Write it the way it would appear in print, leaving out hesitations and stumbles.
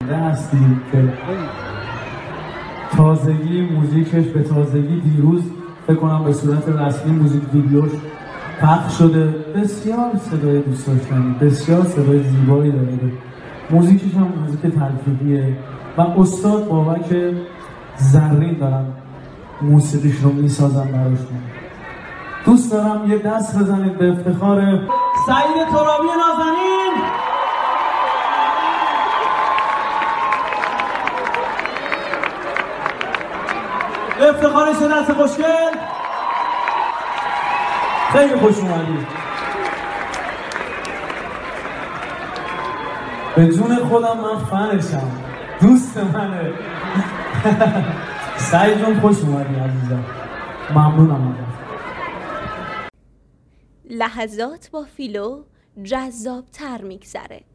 هستید که تازگی موزیکش به تازگی دیروز فکر کنم به صورت رسمی موزیک ویدیوش پخش شده. بسیار صدای دوست داشتنی، بسیار صدای زیبایی داره. موزیکش هم موزیک تلفیقیه و استاد بابک زرین دارن موسیقیش رو میسازن براشون. دوست دارم یه دست بزنید به افتخار سعید ترابی نازنین. به افتخارش یه دست خوشگل. خیلی خوش اومدید. به جون خودم من فنشم، دوست منه. سعید جون خوش اومدی عزیزم، ممنونم. لحظات با فیلو جذاب‌تر میگذره.